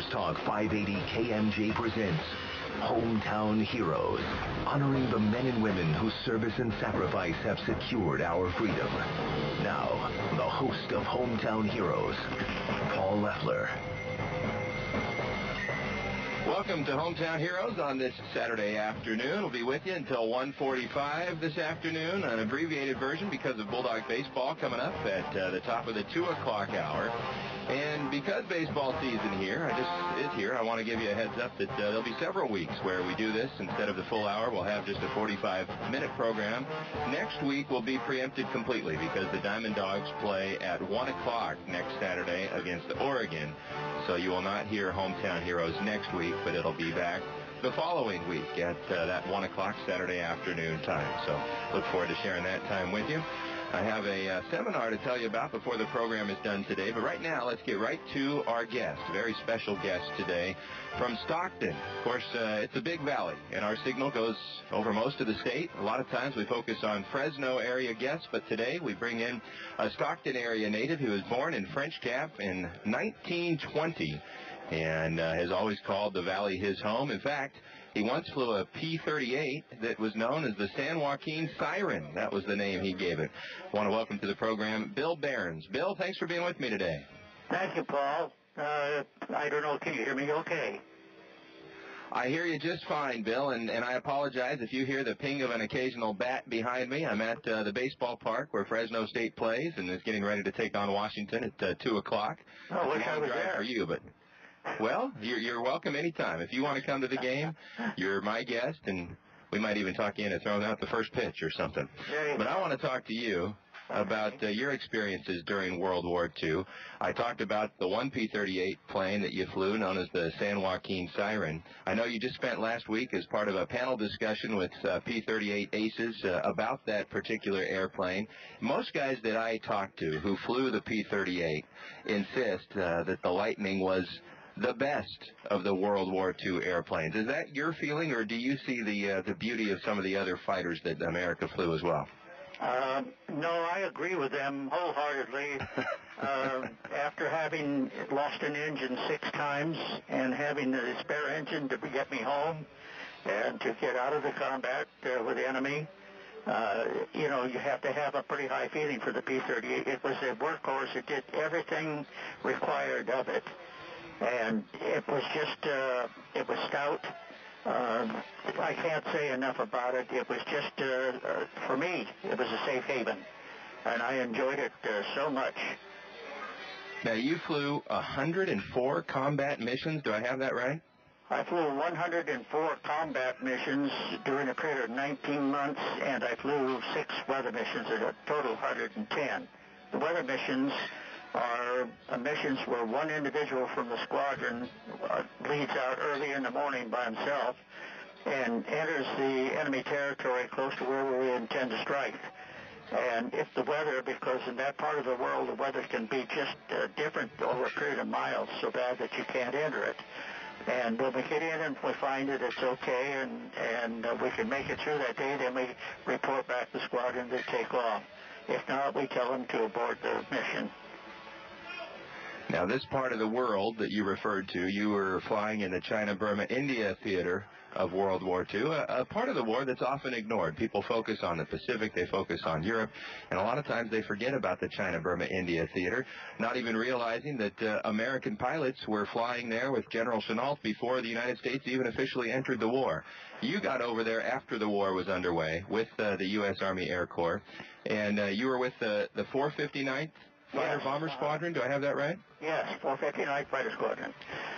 Talk 580 KMJ presents Hometown Heroes, honoring the men and women whose service and sacrifice have secured our freedom. Now, the host of Hometown Heroes, Paul Leffler. Welcome to Hometown Heroes on this Saturday afternoon. We'll be with you until 1:45 this afternoon, an abbreviated version because of Bulldog baseball coming up at the top of the 2 o'clock hour. And because baseball season is here, I want to give you a heads up that there'll be several weeks where we do this. Instead of the full hour, we'll have just a 45-minute program. Next week will be preempted completely because the Diamond Dogs play at 1 o'clock next Saturday against Oregon. So you will not hear Hometown Heroes next week, but it'll be back the following week at that 1 o'clock Saturday afternoon time. So look forward to sharing that time with you. I have a seminar to tell you about before the program is done today, but right now let's get right to our guest, a very special guest today from Stockton. Of course, it's a big valley, and our signal goes over most of the state. A lot of times we focus on Fresno area guests, but today we bring in a Stockton area native who was born in French Gap in 1920 and has always called the valley his home. In fact, he once flew a P-38 that was known as the San Joaquin Siren. That was the name he gave it. I want to welcome to the program Bill Behrens. Bill, thanks for being with me today. Thank you, Paul. I don't know, can you hear me okay? I hear you just fine, Bill, and I apologize if you hear the ping of an occasional bat behind me. I'm at the baseball park where Fresno State plays and is getting ready to take on Washington at 2 o'clock. Oh, wish I was there. For you, but... Well, you're welcome anytime. If you want to come to the game, you're my guest, and we might even talk you into throwing out the first pitch or something. But I want to talk to you about your experiences during World War II. I talked about the one P-38 plane that you flew, known as the San Joaquin Siren. I know you just spent last week as part of a panel discussion with P-38 aces about that particular airplane. Most guys that I talk to who flew the P-38 insist that the Lightning was the best of the World War II airplanes. Is that your feeling, or do you see the beauty of some of the other fighters that America flew as well? No, I agree with them wholeheartedly. After having lost an engine 6 times and having the spare engine to get me home and to get out of the combat with the enemy, you have to have a pretty high feeling for the P-38. It was a workhorse. It did everything required of it. And it was just, it was stout. I can't say enough about it. It was just, for me, it was a safe haven. And I enjoyed it so much. Now, you flew 104 combat missions. Do I have that right? I flew 104 combat missions during a period of 19 months, and I flew 6 weather missions, a total of 110. The weather missions are missions where one individual from the squadron leads out early in the morning by himself and enters the enemy territory close to where we intend to strike. And if the weather, because in that part of the world the weather can be just different over a period of miles, so bad that you can't enter it. And when we get in and we find that it's okay and we can make it through that day, then we report back to the squadron to take off. If not, we tell them to abort the mission. Now, this part of the world that you referred to, you were flying in the China-Burma-India theater of World War II, a part of the war that's often ignored. People focus on the Pacific, they focus on Europe, and a lot of times they forget about the China-Burma-India theater, not even realizing that American pilots were flying there with General Chennault before the United States even officially entered the war. You got over there after the war was underway with the U.S. Army Air Corps, and you were with the 459th Fighter Bomber Squadron. Do I have that right? Yes, 459th Fighter Squadron.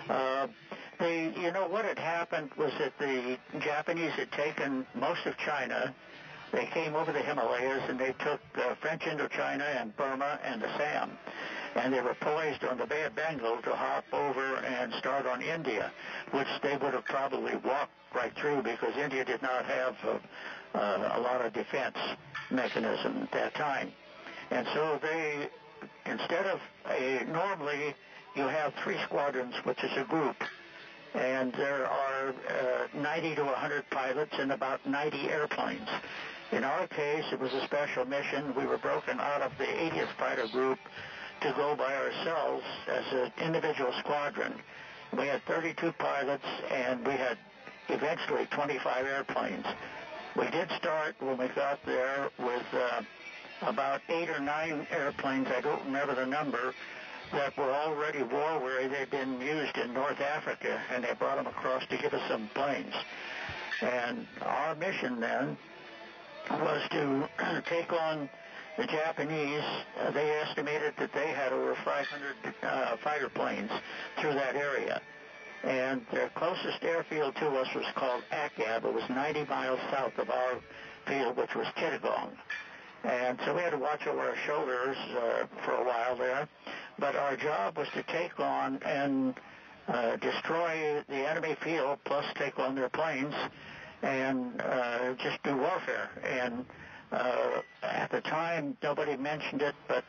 What had happened was that the Japanese had taken most of China. They came over the Himalayas and they took French Indochina and Burma and Assam. And they were poised on the Bay of Bengal to hop over and start on India, which they would have probably walked right through because India did not have a lot of defense mechanism at that time. And so they, instead of normally you have 3 squadrons, which is a group, and there are 90 to 100 pilots and about 90 airplanes. In our case, it was a special mission. We were broken out of the 80th Fighter Group to go by ourselves as an individual squadron. We had 32 pilots, and we had eventually 25 airplanes. We did start when we got there with about 8 or 9 airplanes, I don't remember the number, that were already war-weary. They'd been used in North Africa, and they brought them across to give us some planes. And our mission then was to take on the Japanese. They estimated that they had over 500 fighter planes through that area. And their closest airfield to us was called Akab. It was 90 miles south of our field, which was Chittagong. And so we had to watch over our shoulders for a while there. But our job was to take on and destroy the enemy field, plus take on their planes, and just do warfare. And at the time, nobody mentioned it, but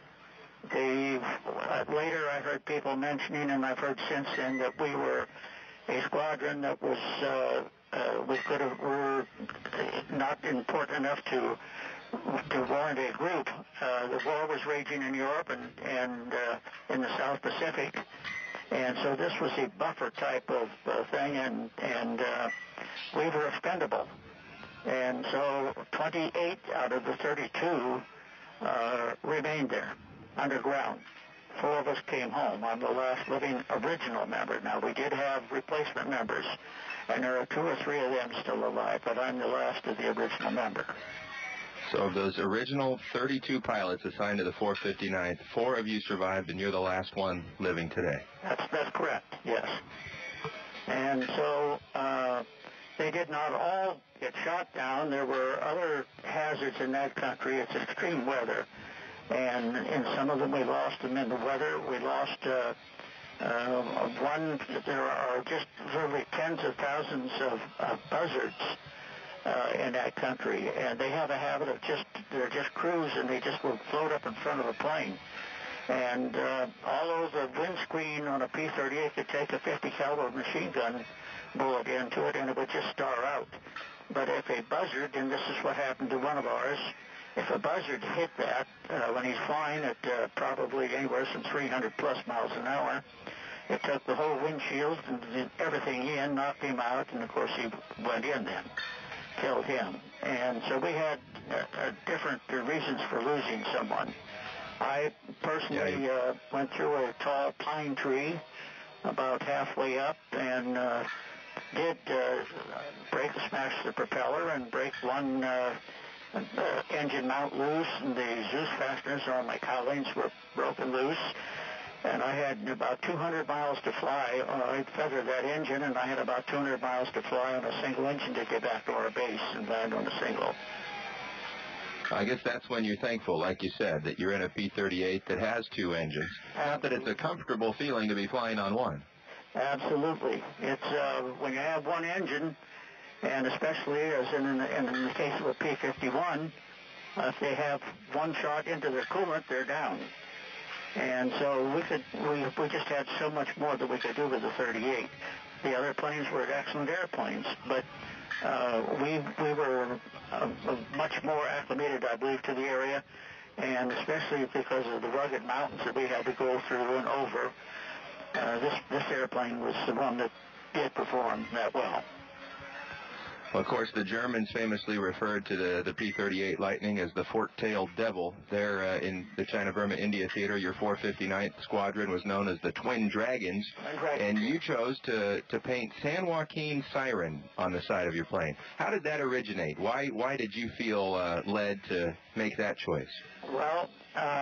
later I heard people mentioning, and I've heard since then, that we were a squadron that was were not important enough to warrant a group. The war was raging in Europe and in the South Pacific, and so this was a buffer type of thing, and we were expendable. And so 28 out of the 32 remained there underground. 4 of us came home. I'm the last living original member. Now, we did have replacement members, and there are 2 or 3 of them still alive, but I'm the last of the original member. So of those original 32 pilots assigned to the 459th, 4 of you survived, and you're the last one living today. That's correct, yes. And so they did not all get shot down. There were other hazards in that country. It's extreme weather. And in some of them, we lost them in the weather. We lost one. There are just literally tens of thousands of buzzards in that country, and they have a habit of they're just crews, and they just will float up in front of a plane. And although the windscreen on a P-38 could take a 50 caliber machine gun bullet into it, and it would just star out. But if a buzzard, and this is what happened to one of ours, if a buzzard hit that when he's flying at probably anywhere from 300 plus miles an hour, it took the whole windshield and everything in, knocked him out, and of course he went in then, killed him. And so we had different reasons for losing someone. I personally went through a tall pine tree about halfway up and did smash the propeller and break one engine mount loose, and the Zeus fasteners on my cowlings were broken loose. And I had about 200 miles to fly. I feathered that engine, and I had about 200 miles to fly on a single engine to get back to our base and land on a single. I guess that's when you're thankful, like you said, that you're in a P-38 that has 2 engines. Not that it's a comfortable feeling to be flying on one. Absolutely. It's when you have one engine, and especially as in the case of a P-51, if they have one shot into their coolant, they're down. And so we just had so much more that we could do with the 38. The other planes were excellent airplanes, but we were much more acclimated, I believe, to the area, and especially because of the rugged mountains that we had to go through and over. This airplane was the one that did perform that well. Well, of course, the Germans famously referred to the P-38 Lightning as the fork-tailed devil. There in the China-Burma India Theater, your 459th Squadron was known as the Twin Dragons, and you chose to paint San Joaquin Siren on the side of your plane. How did that originate? Why did you feel led to make that choice? Well,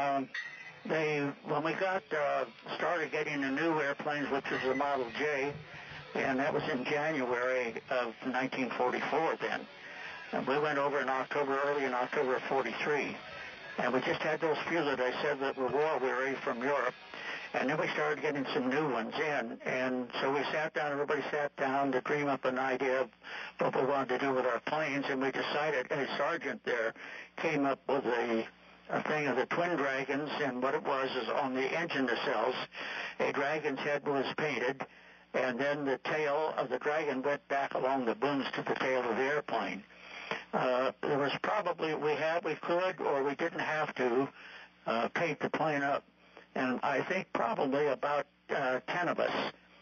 when we got started getting the new airplanes, which was the Model J, and that was in January of 1944 then. And we went over in October, early in October of 43. And we just had those few that I said that were war-weary from Europe. And then we started getting some new ones in. And so we sat down, everybody sat down to dream up an idea of what we wanted to do with our planes. And we decided, a sergeant there came up with a thing of the Twin Dragons. And what it was is on the engine nacelles, a dragon's head was painted, and then the tail of the dragon went back along the booms to the tail of the airplane. There was probably, we could, or we didn't have to paint the plane up. And I think probably about 10 of us did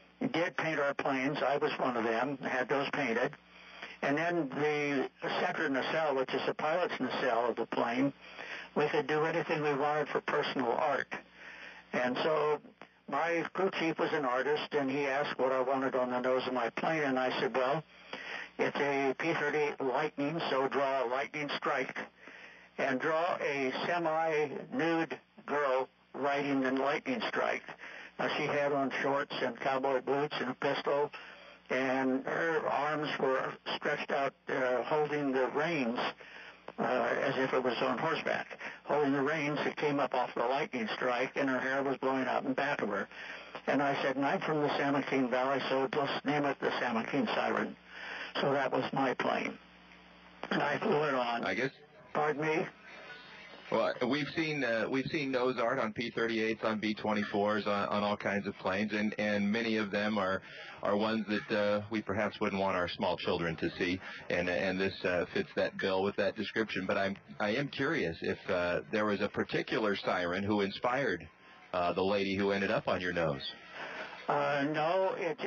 did paint our planes. I was one of them. I had those painted. And then the center nacelle, which is the pilot's nacelle of the plane, we could do anything we wanted for personal art. And so my crew chief was an artist, and he asked what I wanted on the nose of my plane, and I said, well, it's a P-38 Lightning, so draw a lightning strike, and draw a semi-nude girl riding the lightning strike. Now, she had on shorts and cowboy boots and a pistol, and her arms were stretched out holding the reins as if it was on horseback, holding the reins that came up off the lightning strike, and her hair was blowing out in back of her. And I said, and I'm from the San Joaquin Valley, so let's name it the San Joaquin Siren. So that was my plane. And I flew it on. I guess. Pardon me? Well, we've seen nose art on P-38s, on B-24s, on all kinds of planes, and many of them are ones that we perhaps wouldn't want our small children to see, and this fits that bill with that description. But I am curious if there was a particular siren who inspired the lady who ended up on your nose. No, it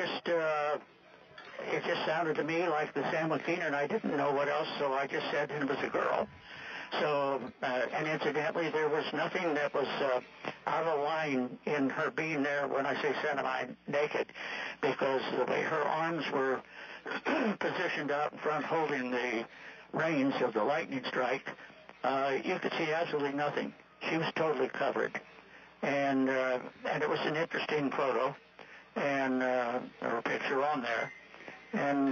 just sounded to me like the San Joaquin, and I didn't know what else, so I just said it was a girl. So, and incidentally, there was nothing that was out of line in her being there when I say semi-naked, because the way her arms were positioned out in front holding the reins of the lightning strike, you could see absolutely nothing. She was totally covered. And it was an interesting photo, and or picture on there. And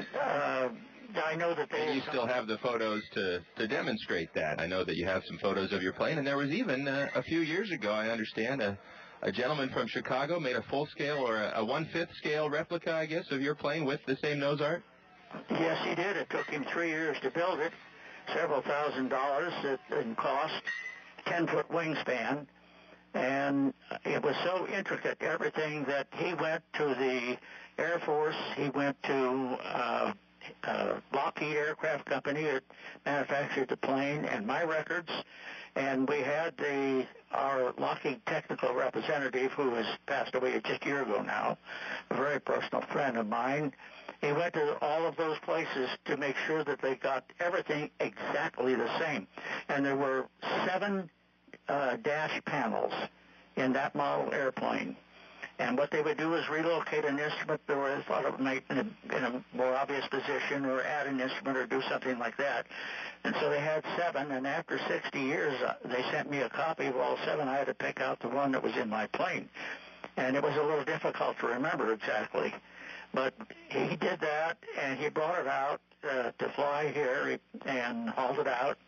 I know that they... And you still have the photos to demonstrate that. I know that you have some photos of your plane, and there was even a few years ago, I understand, a gentleman from Chicago made a full-scale or a one-fifth scale replica, I guess, of your plane with the same nose art? Yes, he did. It took him 3 years to build it, several $1,000s in cost, 10-foot wingspan, and it was so intricate, everything, that he went to the Air Force, he went to Lockheed Aircraft Company that manufactured the plane, and my records, and we had our Lockheed technical representative, who has passed away just a year ago now, a very personal friend of mine. He went to all of those places to make sure that they got everything exactly the same. And there were 7 dash panels in that model airplane. And what they would do is relocate an instrument that they thought it might in a more obvious position, or add an instrument, or do something like that. And so they had 7, and after 60 years, they sent me a copy of all 7. I had to pick out the one that was in my plane. And it was a little difficult to remember exactly. But he did that, and he brought it out to fly here and hauled it out.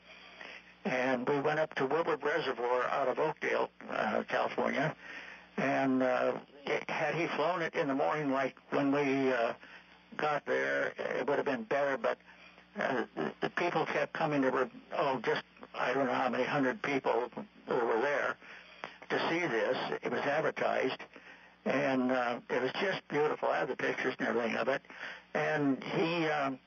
And we went up to Woodward Reservoir out of Oakdale, California. And had he flown it in the morning like when we got there, it would have been better. But the people kept coming. There were, I don't know how many 100 people who were there to see this. It was advertised. And it was just beautiful. I have the pictures and everything of it. And he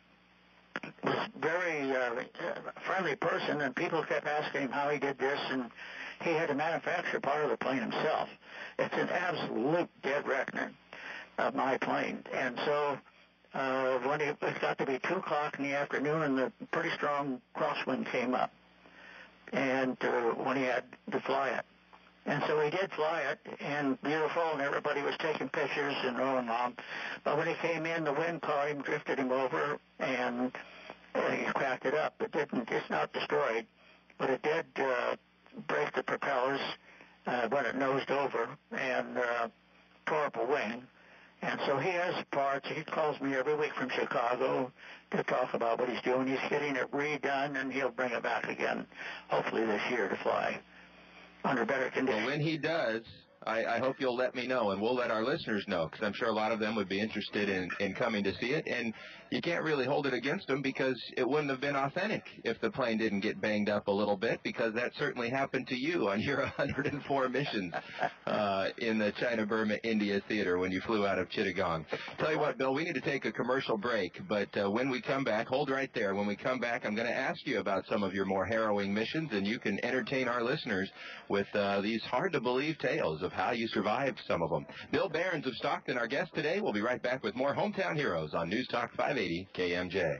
was very friendly person, and people kept asking him how he did this, and he had to manufacture part of the plane himself. It's an absolute dead reckoner of my plane. And so when it got to be 2 o'clock in the afternoon, and the pretty strong crosswind came up, and when he had to fly it. And so he did fly it, and beautiful, and everybody was taking pictures and rolling on. But when he came in, the wind caught him, drifted him over, and he cracked it up. It's not destroyed, but it did break the propellers when it nosed over, and tore up a wing. And so he has parts. He calls me every week from Chicago to talk about what he's doing. He's getting it redone, and he'll bring it back again, hopefully this year, to fly under better conditions. Well, when he does, I hope you'll let me know, and we'll let our listeners know, because I'm sure a lot of them would be interested in coming to see it. And you can't really hold it against them, because it wouldn't have been authentic if the plane didn't get banged up a little bit, because that certainly happened to you on your 104 missions in the China-Burma-India theater when you flew out of Chittagong. Tell you what, Bill, we need to take a commercial break, but when we come back, hold right there. When we come back, I'm going to ask you about some of your more harrowing missions, and you can entertain our listeners with these hard-to-believe tales of of how you survived some of them. Bill Behrens of Stockton, our guest today. We'll be right back with more Hometown Heroes on News Talk 580 KMJ.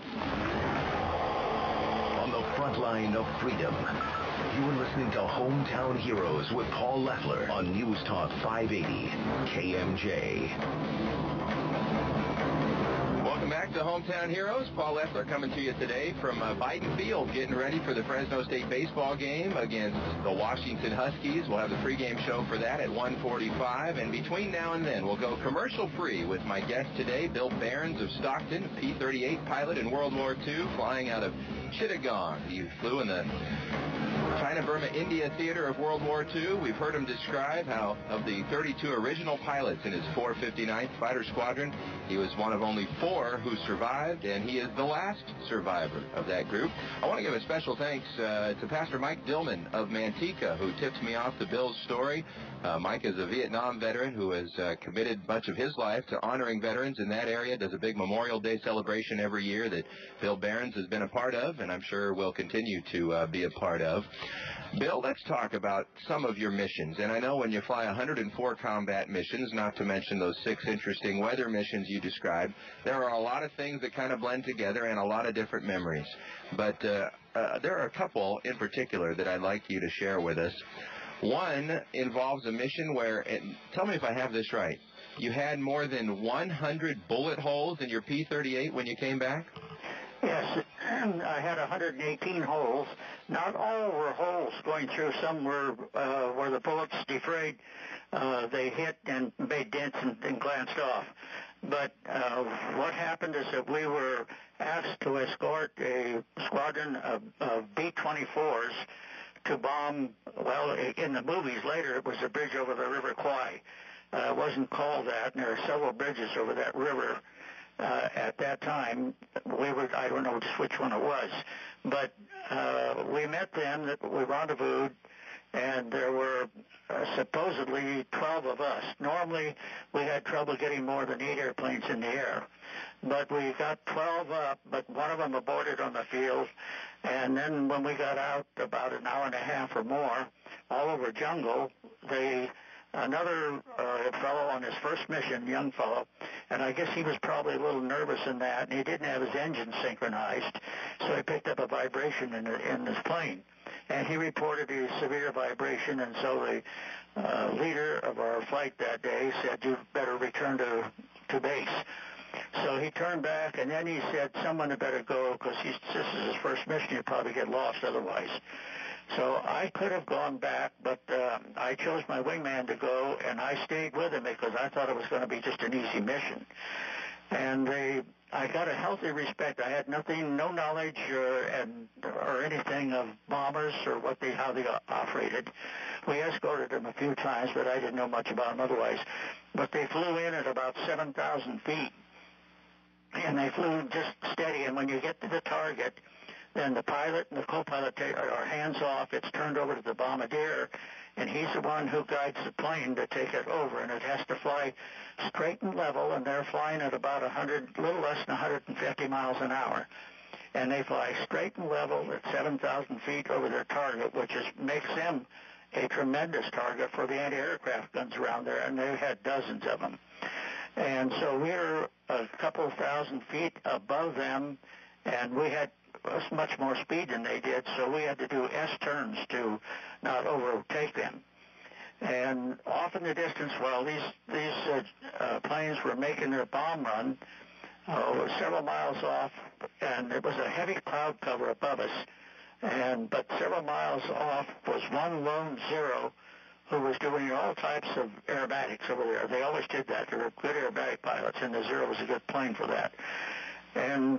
On the front line of freedom, you are listening to Hometown Heroes with Paul Leffler on News Talk 580 KMJ. Welcome back to Hometown Heroes. Paul Leffler coming to you today from Biden Field, getting ready for the Fresno State baseball game against the Washington Huskies. We'll have the pregame show for that at 1:45. And between now and then, we'll go commercial-free with my guest today, Bill Behrens of Stockton, P-38 pilot in World War II, flying out of Chittagong. He flew in the China-Burma-India theater of World War II. We've heard him describe how of the 32 original pilots in his 459th Fighter Squadron, he was one of only 4 who survived, and he is the last survivor of that group. I want to give a special thanks to Pastor Mike Dillman of Manteca, who tipped me off to Bill's story. Mike is a Vietnam veteran who has committed much of his life to honoring veterans in that area, does a big Memorial Day celebration every year that Bill Behrens has been a part of, and I'm sure will continue to be a part of. Bill, let's talk about some of your missions. And I know when you fly 104 combat missions, not to mention those 6 interesting weather missions you described, there are a lot of things that kind of blend together and a lot of different memories. But there are a couple in particular that I'd like you to share with us. One involves a mission where, and tell me if I have this right, you had more than 100 bullet holes in your P-38 when you came back? Yes, I had 118 holes. Not all were holes going through. Some were where the bullets defrayed. They hit and made dents and glanced off. But what happened is that we were asked to escort a squadron of B-24s to bomb, well, in the movies later, it was a bridge over the River Kwai. It wasn't called that, and there are several bridges over that river. At that time, I don't know just which one it was, but we met them, we rendezvoused, and there were supposedly 12 of us. Normally, we had trouble getting more than 8 airplanes in the air, but we got 12 up, but one of them aborted on the field, and then when we got out about an hour and a half or more, all over jungle, another fellow on his first mission, young fellow, and I guess he was probably a little nervous in that, and he didn't have his engine synchronized, so he picked up a vibration in his plane. And he reported a severe vibration, and so the leader of our flight that day said, "You better return to base." So he turned back, and then he said, "Someone had better go, because this is his first mission. You'd probably get lost otherwise." So I could have gone back, but I chose my wingman to go, and I stayed with him because I thought it was going to be just an easy mission. And I got a healthy respect. I had no knowledge or anything of bombers or how they operated. We escorted them a few times, but I didn't know much about them otherwise. But they flew in at about 7,000 feet, and they flew just steady. And when you get to the target, then the pilot and the co-pilot are hands off. It's turned over to the bombardier, and he's the one who guides the plane to take it over, and it has to fly straight and level, and they're flying at about little less than 150 miles an hour. And they fly straight and level at 7,000 feet over their target, which makes them a tremendous target for the anti-aircraft guns around there, and they had dozens of them. And so we're a couple thousand feet above them, and we had much more speed than they did, so we had to do S-turns to not overtake them. And off in the distance, while these planes were making their bomb run, several miles off, and it was a heavy cloud cover above us, but several miles off was one lone Zero who was doing all types of aerobatics over there. They always did that. They were good aerobatic pilots, and the Zero was a good plane for that. And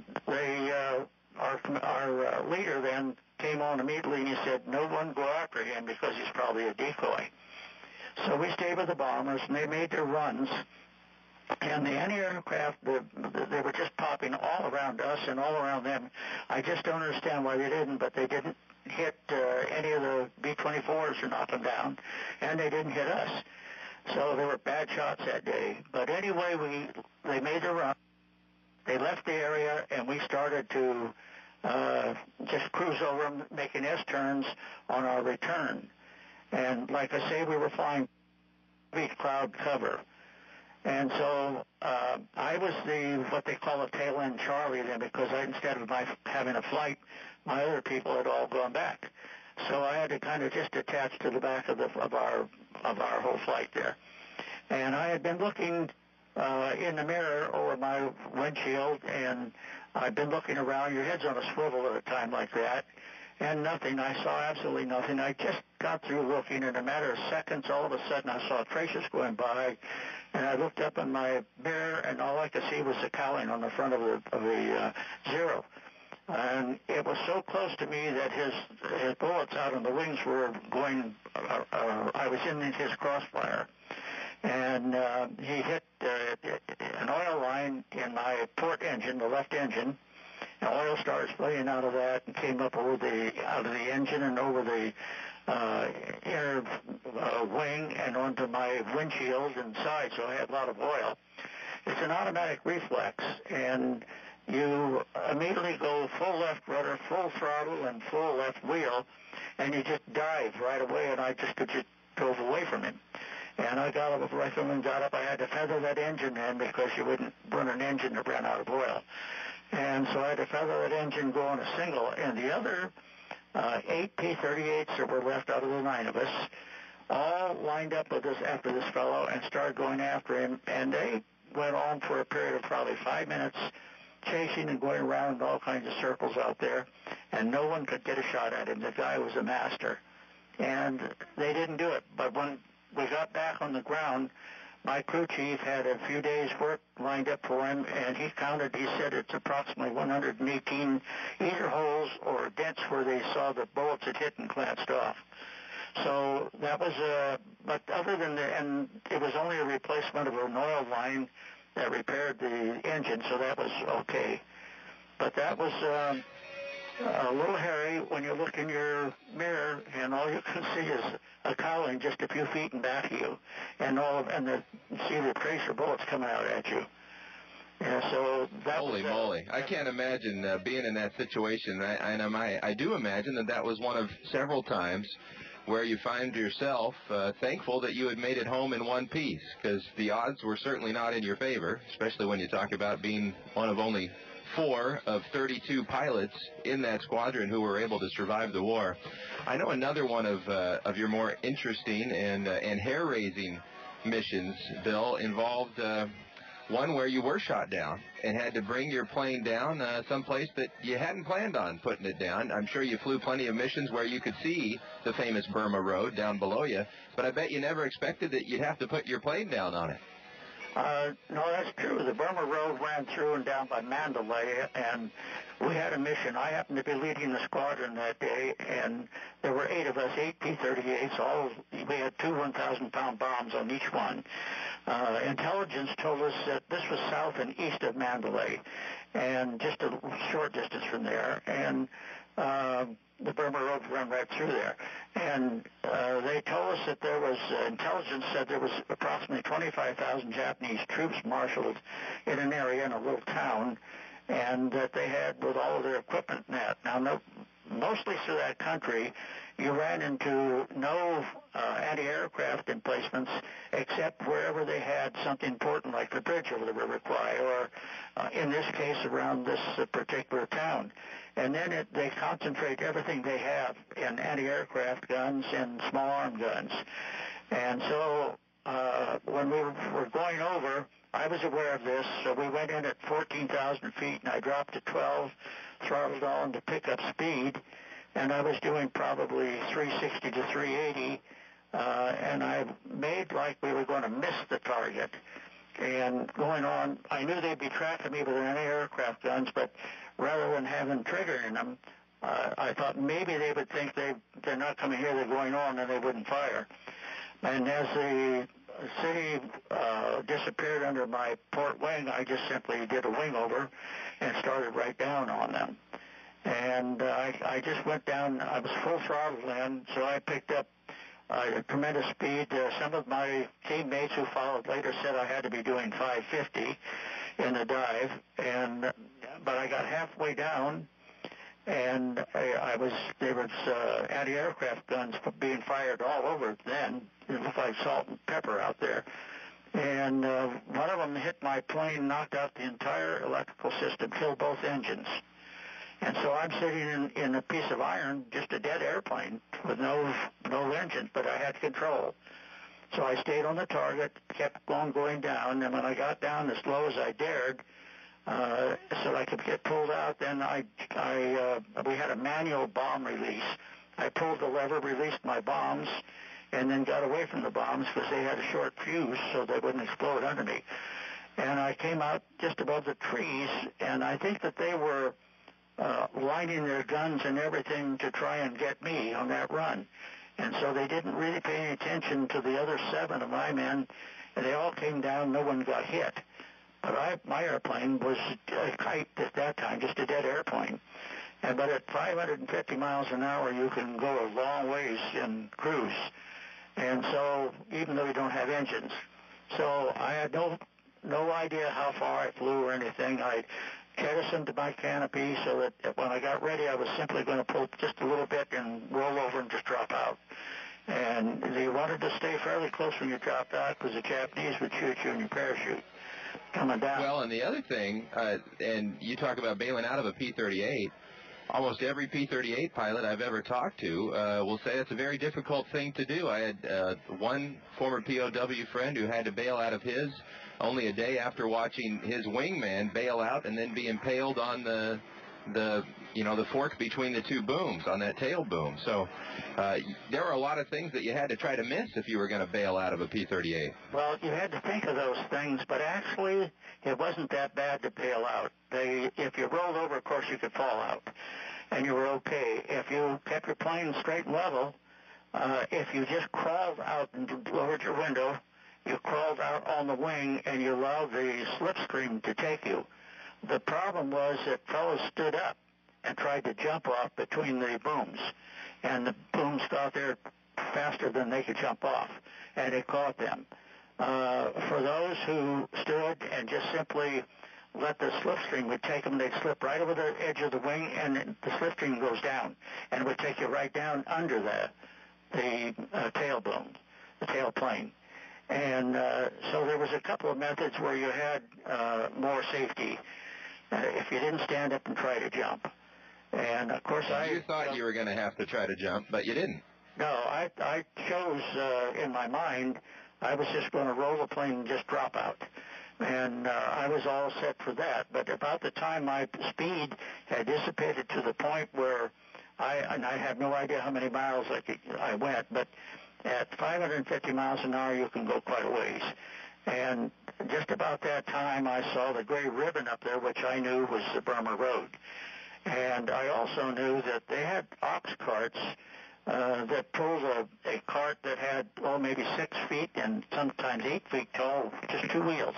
our leader then came on immediately, and he said, "No one go after him because he's probably a decoy." So we stayed with the bombers, and they made their runs. And the anti-aircraft, they were just popping all around us and all around them. I just don't understand why they didn't, but they didn't hit any of the B-24s or knock them down, and they didn't hit us. So they were bad shots that day. But anyway, they made their run. They left the area, and we started to just cruise over them, making S-turns on our return. And like I say, we were flying heavy cloud cover. And so I was what they call a tail end Charlie then, because instead of having a flight, my other people had all gone back. So I had to kind of just attach to the back of our whole flight there. And I had been looking in the mirror over my windshield, and I've been looking around. Your head's on a swivel at a time like that, and nothing. I saw absolutely nothing. I just got through looking. In a matter of seconds, all of a sudden, I saw tracers going by, and I looked up in my mirror, and all I could see was the cowling on the front of the Zero. And it was so close to me that his bullets out on the wings were going, I was in his crossfire. And he hit an oil line in my port engine, the left engine, and oil started spraying out of that and came up out of the engine and over the inner wing and onto my windshield and side, so I had a lot of oil. It's an automatic reflex, and you immediately go full left rudder, full throttle, and full left wheel, and you just dive right away, and I just drove away from him. And I got up right from him, got up. I had to feather that engine in because you wouldn't run an engine that ran out of oil. And so I had to feather that engine, go on a single, and the other 8 P-38s that were left out of the 9 of us all lined up with us after this fellow and started going after him, and they went on for a period of probably 5 minutes, chasing and going around in all kinds of circles out there, and no one could get a shot at him. The guy was a master. And they didn't do it. But when we got back on the ground, my crew chief had a few days' work lined up for him, and he said it's approximately 118 either holes or dents where they saw the bullets had hit and glanced off. So that was, but other than and it was only a replacement of an oil line that repaired the engine, so that was okay. But that was a little hairy when you look in your mirror and all you can see is a cowling just a few feet in back of you, and see the tracer bullets coming out at you. Yeah, so that Holy moly. I can't imagine being in that situation. I do imagine that was one of several times where you find yourself thankful that you had made it home in one piece, because the odds were certainly not in your favor, especially when you talk about being one of only 4 of 32 pilots in that squadron who were able to survive the war. I know another one of your more interesting and hair-raising missions, Bill, involved one where you were shot down and had to bring your plane down someplace that you hadn't planned on putting it down. I'm sure you flew plenty of missions where you could see the famous Burma Road down below you, but I bet you never expected that you'd have to put your plane down on it. No, that's true. The Burma Road ran through and down by Mandalay, and we had a mission. I happened to be leading the squadron that day, and there were 8 of us, 8 P-38s. We had 2 1,000-pound bombs on each one. Intelligence told us that this was south and east of Mandalay, and just a short distance from there. And the Burma Road ran right through there. And they told us that there was, intelligence said there was approximately 25,000 Japanese troops marshaled in an area in a little town, and that they had with all of their equipment in that. Now, mostly through that country, you ran into no anti-aircraft emplacements except wherever they had something important like the bridge over the River Kwai, or in this case around this particular town. And then they concentrate everything they have in anti-aircraft guns and small arm guns. And so when we were going over, I was aware of this, so we went in at 14,000 feet, and I dropped to 12, throttled on to pick up speed, and I was doing probably 360 to 380, and I made like we were going to miss the target. And going on, I knew they'd be tracking me with anti-aircraft guns, but rather than having trigger in them, I thought maybe they would think they're not coming here, they're going on, and they wouldn't fire. And as the city disappeared under my port wing, I just simply did a wing over and started right down on them. And I just went down. I was full throttle then, so I picked up tremendous speed. Some of my teammates who followed later said I had to be doing 550 in the dive, but I got halfway down, and there was anti-aircraft guns being fired all over then, it looked like salt and pepper out there. And one of them hit my plane, knocked out the entire electrical system, killed both engines. And so I'm sitting in a piece of iron, just a dead airplane with no engine, but I had control. So I stayed on the target, kept on going down, and when I got down as low as I dared, so I could get pulled out, then we had a manual bomb release. I pulled the lever, released my bombs, and then got away from the bombs because they had a short fuse so they wouldn't explode under me. And I came out just above the trees, and I think that they were lining their guns and everything to try and get me on that run. And so they didn't really pay any attention to the other 7 of my men, and they all came down. No one got hit. But my airplane was a kite at that time, just a dead airplane. But at 550 miles an hour, you can go a long ways in cruise. And so, even though you don't have engines. So I had no idea how far I flew or anything. I jettisoned my canopy so that when I got ready, I was simply going to pull just a little bit and roll over and just drop out. And they wanted to stay fairly close when you dropped out because the Japanese would shoot you in your parachute coming down. Well, and the other thing, and you talk about bailing out of a P-38, almost every P-38 pilot I've ever talked to will say it's a very difficult thing to do. I had one former POW friend who had to bail out of his only a day after watching his wingman bail out and then be impaled on the fork between the 2 booms on that tail boom. So there were a lot of things that you had to try to miss if you were going to bail out of a P-38. Well, you had to think of those things, but actually it wasn't that bad to bail out. If you rolled over, of course, you could fall out, and you were okay. If you kept your plane straight and level, if you just crawled out and lowered your window, you crawled out on the wing, and you allowed the slipstream to take you. The problem was that fellows stood up and tried to jump off between the booms, and the booms got there faster than they could jump off, and it caught them. For those who stood and just simply let the slipstream would take them, they'd slip right over the edge of the wing, and the slipstream goes down, and it would take you right down under the tail boom, the tail plane. And so there was a couple of methods where you had more safety if you didn't stand up and try to jump. And, of course, You thought you were going to have to try to jump, but you didn't. No, I chose in my mind I was just going to roll the plane and just drop out. And I was all set for that. But about the time my speed had dissipated to the point where I have no idea how many miles I went, but at 550 miles an hour you can go quite a ways. And just about that time I saw the gray ribbon up there, which I knew was the Burma Road. And I also knew that they had ox carts that pulled a cart that had, maybe 6 feet and sometimes 8 feet tall, just 2 wheels,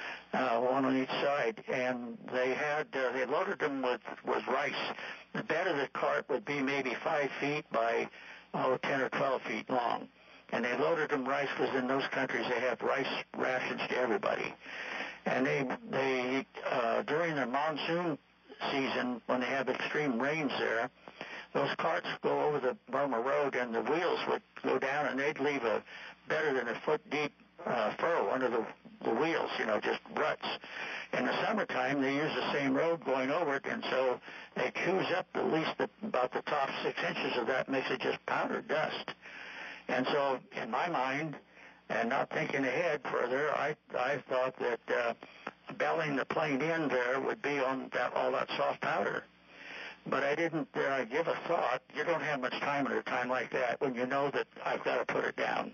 one on each side. And they loaded them with rice. The bed of the cart would be maybe 5 feet by 10 or 12 feet long. And they loaded them rice because in those countries they have rice rations to everybody. And they during the monsoon season, when they have extreme rains there, those carts go over the Burma Road and the wheels would go down and they'd leave a better than a foot deep furrow under the wheels, just ruts. In the summertime, they use the same road going over it, and so they choose up at least about the top 6 inches of that, makes it just powdered dust. And so, in my mind, and not thinking ahead further, I thought that belling the plane in there would be on all that soft powder. But I didn't give a thought. You don't have much time at a time like that when you know that I've got to put it down.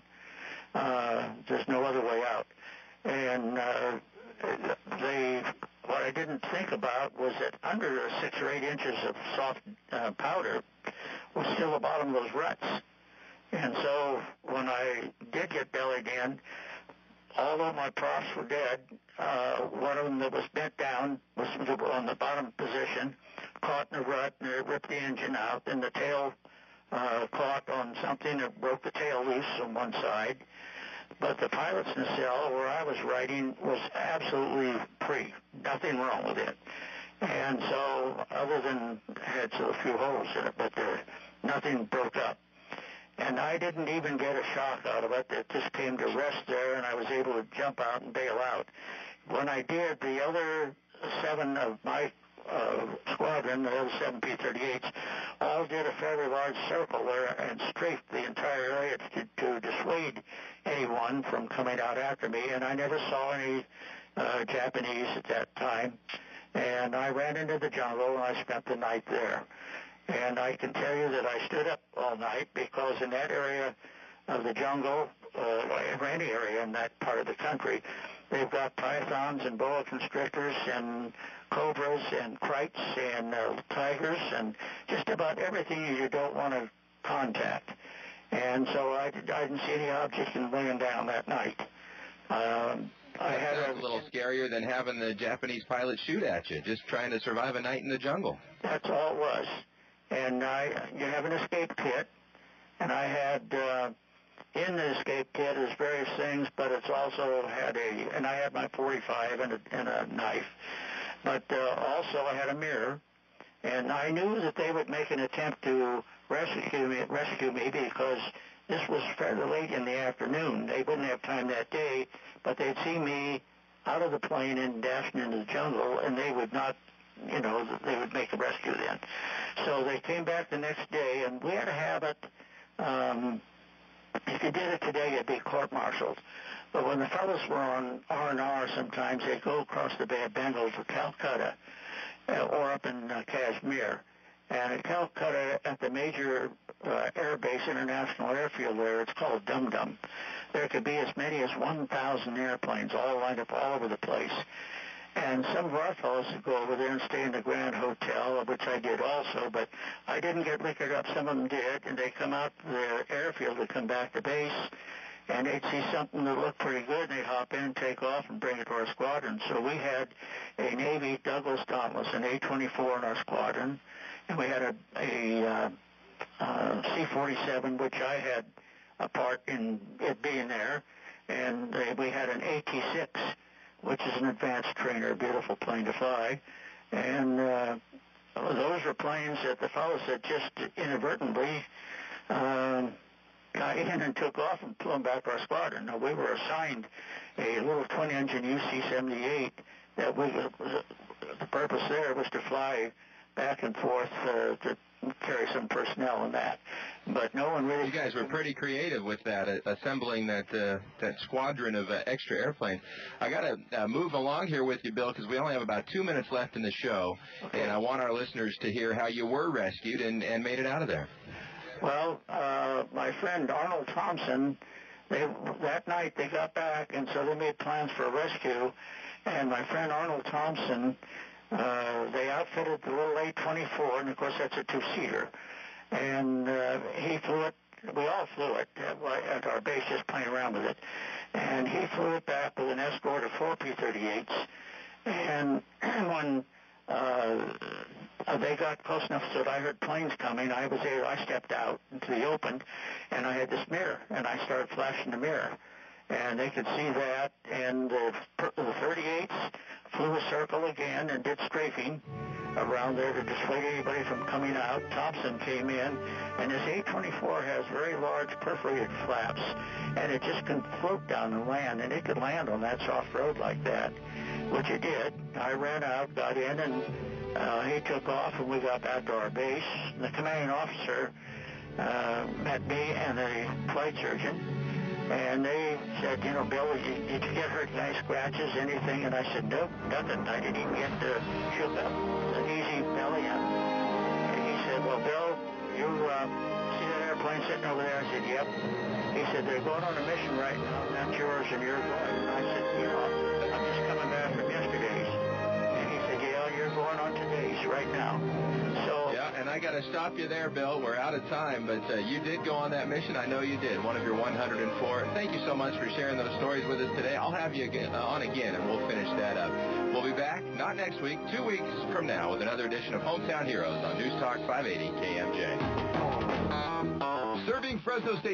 There's no other way out. And what I didn't think about was that under 6 or 8 inches of soft powder was still the bottom of those ruts. And so when I did get bellied in, although my props were dead, one of them that was bent down was on the bottom position, caught in a rut, and it ripped the engine out, and the tail caught on something that broke the tail loose on one side. But the pilot's nacelle, where I was riding, was absolutely free. Nothing wrong with it. And so, other than had a few holes in it, but nothing broke up. And I didn't even get a shock out of it. It just came to rest there, and I was able to jump out and bail out. When I did, the other 7 of my squadron, the other 7 P-38s, all did a fairly large circle there and strafed the entire area to dissuade anyone from coming out after me. And I never saw any Japanese at that time. And I ran into the jungle, and I spent the night there. And I can tell you that I stood up all night because in that area of the jungle, or any area in that part of the country, they've got pythons and boa constrictors and cobras and krites and tigers and just about everything you don't want to contact. And so I didn't see any objects in laying down that night. I had a little scarier than having the Japanese pilot shoot at you, just trying to survive a night in the jungle. That's all it was. And you have an escape kit, and I had in the escape kit is various things, but it's also had and I had my .45 and a knife, but also I had a mirror, and I knew that they would make an attempt to rescue me because this was fairly late in the afternoon. They wouldn't have time that day, but they'd see me out of the plane and dashing into the jungle, and they would not, they would make a rescue then. So they came back the next day, and we had a habit, if you did it today, you'd be court-martialed. But when the fellows were on R&R, sometimes they'd go across the Bay of Bengal to Calcutta or up in Kashmir. And at Calcutta, at the major air base, international airfield there, it's called Dum Dum, there could be as many as 1,000 airplanes all lined up all over the place. And some of our fellows would go over there and stay in the Grand Hotel, which I did also, but I didn't get liquored up. Some of them did, and they come out to the airfield to come back to base, and they'd see something that looked pretty good, and they'd hop in, take off, and bring it to our squadron. So we had a Navy Douglas Dauntless, an A-24 in our squadron, and we had a C-47, which I had a part in it being there, and we had an AT-6, which is an advanced trainer, a beautiful plane to fly. And those were planes that the fellows had just inadvertently got in and took off and flew them back to our squadron. Now, we were assigned a little twin-engine UC-78 that the purpose there was to fly back and forth to carry some personnel in that. But no one really... You guys were pretty creative with that, assembling that squadron of extra airplanes. I got to move along here with you, Bill, because we only have about 2 minutes left in the show, okay. And I want our listeners to hear how you were rescued and made it out of there. Well, my friend Arnold Thompson, that night they got back, and so they made plans for a rescue, and my friend Arnold Thompson... they outfitted the little A-24, and of course that's a two-seater. And he flew it, we all flew it at our base, just playing around with it. And he flew it back with an escort of 4 P-38s. And when they got close enough so that I heard planes coming, I stepped out into the open, and I had this mirror, and I started flashing the mirror. And they could see that, and the 38s flew a circle again and did strafing around there to dissuade anybody from coming out. Thompson came in, and this A-24 has very large perforated flaps, and it just can float down and land, and it could land on that soft road like that, which it did. I ran out, got in, and he took off, and we got back to our base. The commanding officer met me and the flight surgeon, and they said, Bill, did you get hurt, any scratches, anything? And I said, nope, nothing. I didn't even get shook up, an easy belly. And he said, well, Bill, you see that airplane sitting over there? I said, yep. He said, they're going on a mission right now, and that's yours, and you're going. And I said, I'm just coming back from yesterday's. And he said, yeah, you're going on today's right now. So, yeah, and I got to stop you there, Bill. We're out of time, but you did go on that mission. I know you did, one of your 104. Thank you so much for sharing those stories with us today. I'll have you on again, and we'll finish that up. We'll be back, not next week, 2 weeks from now, with another edition of Hometown Heroes on News Talk 580 KMJ. Serving Fresno State.